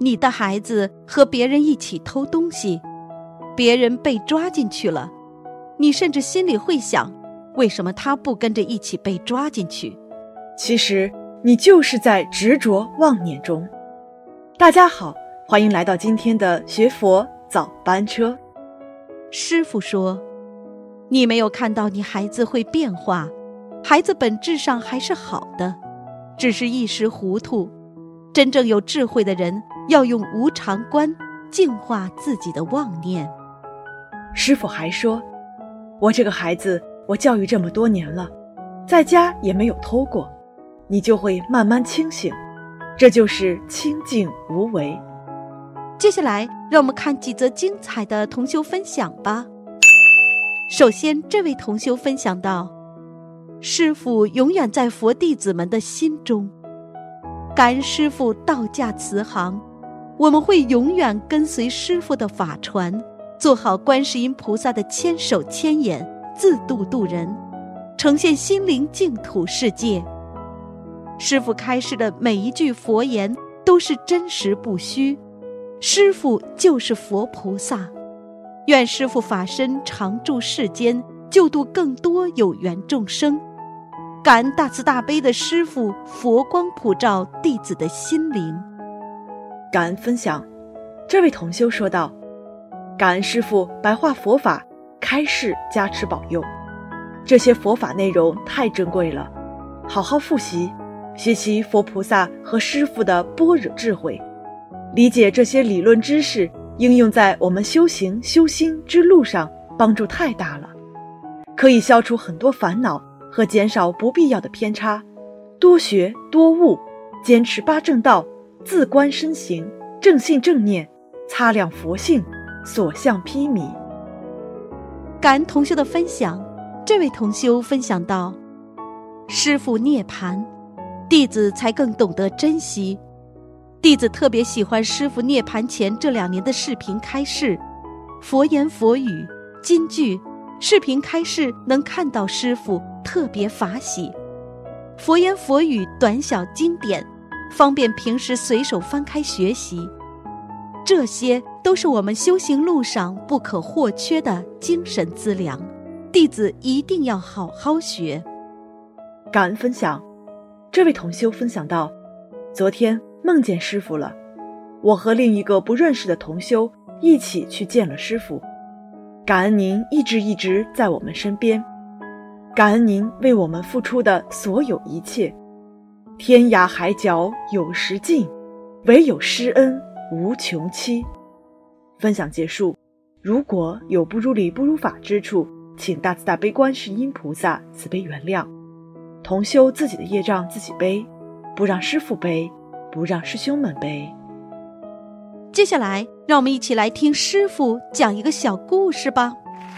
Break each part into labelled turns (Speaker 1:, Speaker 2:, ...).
Speaker 1: 你的孩子和别人一起偷东西，别人被抓进去了，你甚至心里会想，为什么他不跟着一起被抓进去？
Speaker 2: 其实你就是在执着妄念中。大家好，欢迎来到今天的学佛早班车。
Speaker 1: 师父说，你没有看到你孩子会变化，孩子本质上还是好的，只是一时糊涂。真正有智慧的人要用无常观净化自己的妄念。
Speaker 2: 师父还说，我这个孩子我教育这么多年了，在家也没有偷过，你就会慢慢清醒，这就是清净无为。
Speaker 1: 接下来让我们看几则精彩的同修分享吧。首先，这位同修分享到，师父永远在佛弟子们的心中，感恩师父道驾慈航，我们会永远跟随师父的法传，做好观世音菩萨的千手千眼，自度度人，呈现心灵净土世界。师父开示的每一句佛言都是真实不虚，师父就是佛菩萨。愿师父法身常驻世间，救度更多有缘众生。感恩大慈大悲的师父佛光普照弟子的心灵。
Speaker 2: 感恩分享，这位同修说道，感恩师父白话佛法开示加持保佑，这些佛法内容太珍贵了，好好复习，学习佛菩萨和师父的般若智慧，理解这些理论知识，应用在我们修行修心之路上，帮助太大了，可以消除很多烦恼和减少不必要的偏差。多学多悟，坚持八正道，自观身行，正信正念，擦亮佛性，所向披靡。
Speaker 1: 感恩同修的分享，这位同修分享到，师父涅槃，弟子才更懂得珍惜。弟子特别喜欢师父涅槃前这2年的视频开示，佛言佛语，金句，视频开示能看到师父，特别法喜。佛言佛语短小经典，方便平时随手翻开学习，这些都是我们修行路上不可或缺的精神资粮，弟子一定要好好学。
Speaker 2: 感恩分享，这位同修分享到，昨天梦见师父了，我和另一个不认识的同修一起去见了师父。感恩您一直在我们身边，感恩您为我们付出的所有一切。天涯海角有时尽，唯有师恩无穷期。分享结束，如果有不如理不如法之处，请大慈大悲观世音菩萨慈悲原谅。同修自己的业障自己背，不让师父背，不让师兄们背。
Speaker 1: 接下来让我们一起来听师父讲一个小故事吧。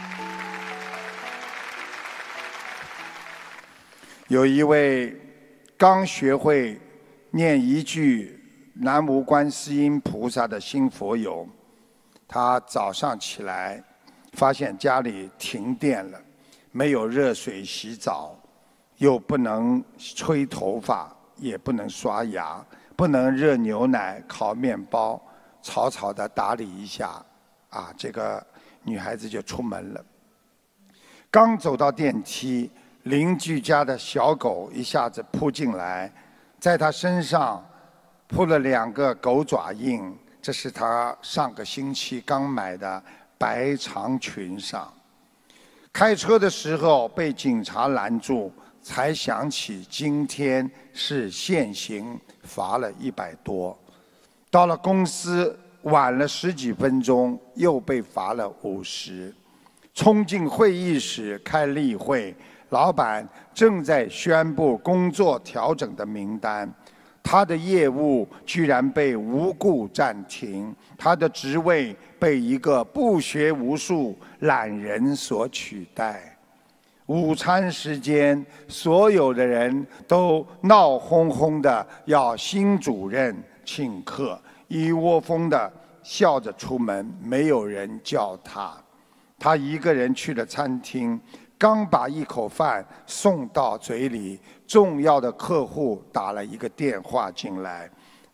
Speaker 3: 有一位刚学会念一句南无观世音菩萨的新佛友，他早上起来发现家里停电了，没有热水洗澡，又不能吹头发，也不能刷牙，不能热牛奶烤面包，草草地打理一下，这个女孩子就出门了。刚走到电梯，邻居家的小狗一下子扑进来，在她身上扑了2个狗爪印，这是她上个星期刚买的白长裙上。开车的时候被警察拦住，才想起今天是限行，罚了100多。到了公司晚了10几分钟，又被罚了50。冲进会议室开例会，老板正在宣布工作调整的名单，他的业务居然被无故暂停，他的职位被一个不学无术懒人所取代。午餐时间，所有的人都闹哄哄的要新主任请客，一窝蜂的笑着出门，没有人叫他。他一个人去了餐厅，刚把一口饭送到嘴里，重要的客户打了一个电话进来，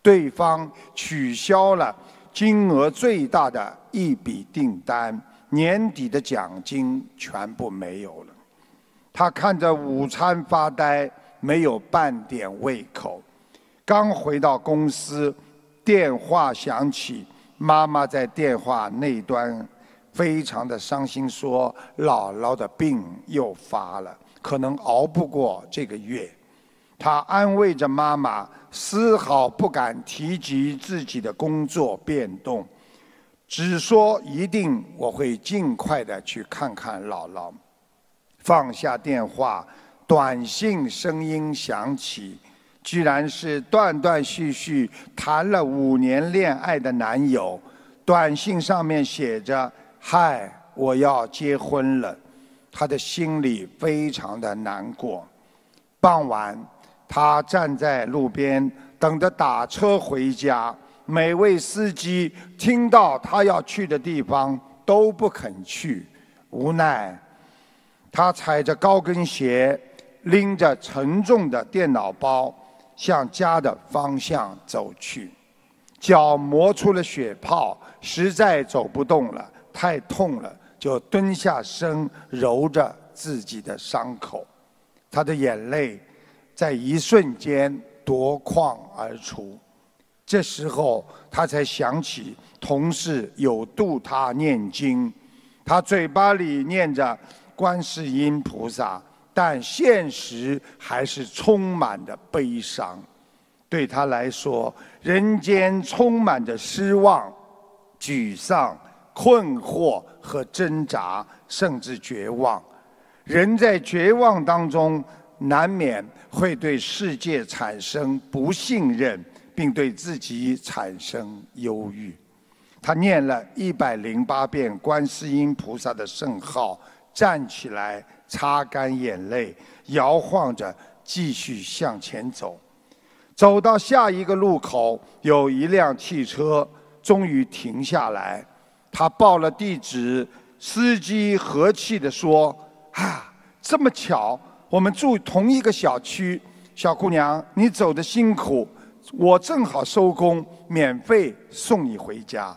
Speaker 3: 对方取消了金额最大的一笔订单，年底的奖金全部没有了。他看着午餐发呆，没有半点胃口。刚回到公司，电话响起，妈妈在电话那端非常的伤心，说姥姥的病又发了，可能熬不过这个月。他安慰着妈妈，丝毫不敢提及自己的工作变动，只说一定我会尽快的去看看姥姥。放下电话，短信声音响起，居然是断断续续谈了5年恋爱的男友。短信上面写着：嗨，我要结婚了。他的心里非常的难过。傍晚，他站在路边等着打车回家，每位司机听到他要去的地方都不肯去。无奈，他踩着高跟鞋，拎着沉重的电脑包，向家的方向走去。脚磨出了血泡，实在走不动了，太痛了，就蹲下身揉着自己的伤口。他的眼泪在一瞬间夺眶而出。这时候他才想起同事有度他念经，他嘴巴里念着观世音菩萨，但现实还是充满着悲伤。对他来说，人间充满着失望、沮丧、困惑和挣扎，甚至绝望。人在绝望当中，难免会对世界产生不信任，并对自己产生忧郁。他念了108遍观世音菩萨的圣号，站起来，擦干眼泪，摇晃着继续向前走。走到下一个路口，有一辆汽车终于停下来。他报了地址，司机和气地说：这么巧，我们住同一个小区。小姑娘，你走得辛苦，我正好收工，免费送你回家。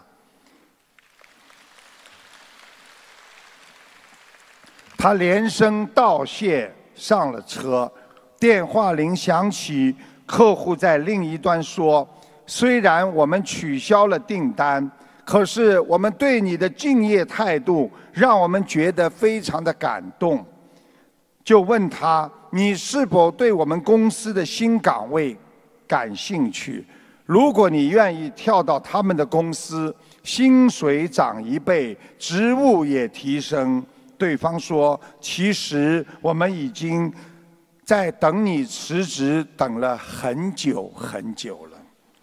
Speaker 3: 他连声道谢，上了车。电话铃响起，客户在另一端说：虽然我们取消了订单，可是我们对你的敬业态度让我们觉得非常的感动。就问他，你是否对我们公司的新岗位感兴趣？如果你愿意跳到他们的公司，薪水涨1倍，职务也提升。对方说，其实我们已经在等你辞职，等了很久很久了。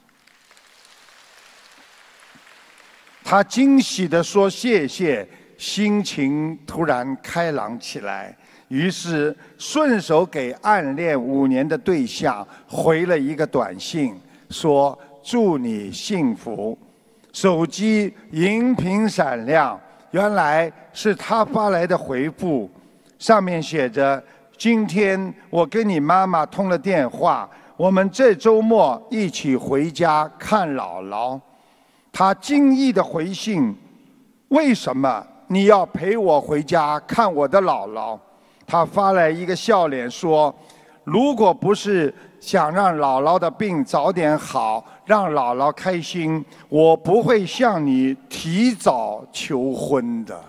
Speaker 3: 他惊喜地说谢谢，心情突然开朗起来，于是顺手给暗恋5年的对象回了一个短信，说祝你幸福。手机荧屏闪亮，原来是他发来的回复，上面写着：今天我跟你妈妈通了电话，我们这周末一起回家看姥姥。他惊异地回信：为什么你要陪我回家看我的姥姥？他发来一个笑脸说：如果不是想让姥姥的病早点好，让姥姥开心，我不会向你提早求婚的。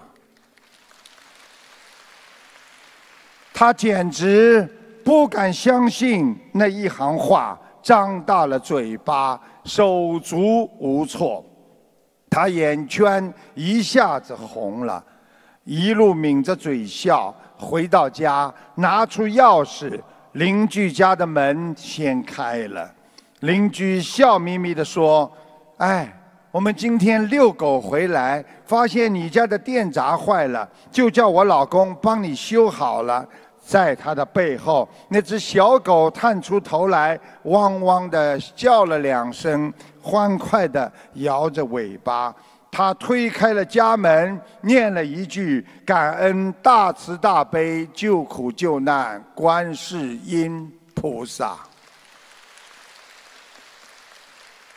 Speaker 3: 他简直不敢相信那一行话，张大了嘴巴，手足无措。他眼圈一下子红了，一路抿着嘴笑。回到家，拿出钥匙，邻居家的门先开了。邻居笑眯眯地说：我们今天遛狗回来，发现你家的电闸坏了，就叫我老公帮你修好了。在他的背后，那只小狗探出头来，汪汪地叫了2声，欢快地摇着尾巴。他推开了家门，念了一句：感恩大慈大悲救苦救难观世音菩萨。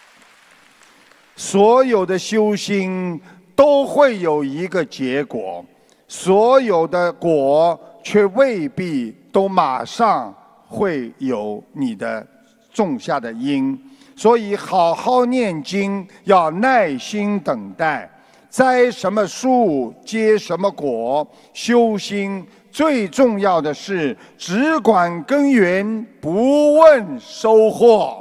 Speaker 3: 所有的修心都会有一个结果，所有的果却未必都马上会有你的种下的因。所以好好念经，要耐心等待，栽什么树结什么果。修心最重要的是只管根源，不问收获。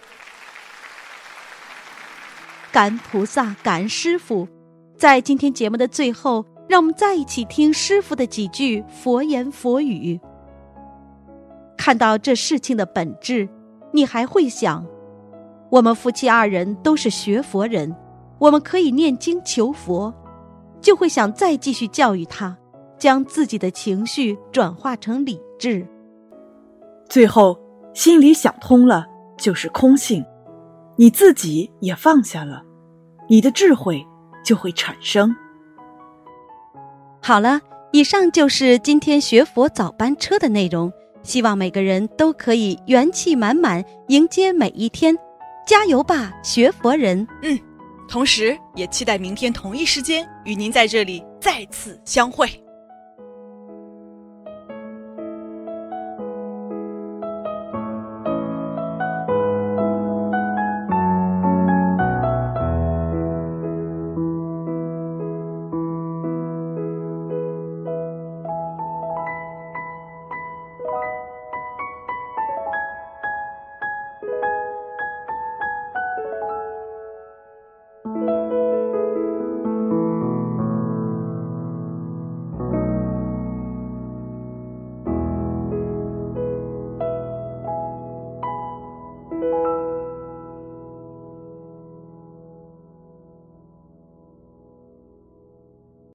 Speaker 1: 感恩菩萨，感恩师父。在今天节目的最后，让我们再一起听师父的几句佛言佛语。看到这事情的本质，你还会想，我们夫妻二人都是学佛人，我们可以念经求佛，就会想再继续教育他，将自己的情绪转化成理智。
Speaker 2: 最后心里想通了，就是空性，你自己也放下了，你的智慧就会产生。
Speaker 1: 好了，以上就是今天学佛早班车的内容，希望每个人都可以元气满满迎接每一天，加油吧，学佛人！
Speaker 4: 同时也期待明天同一时间与您在这里再次相会。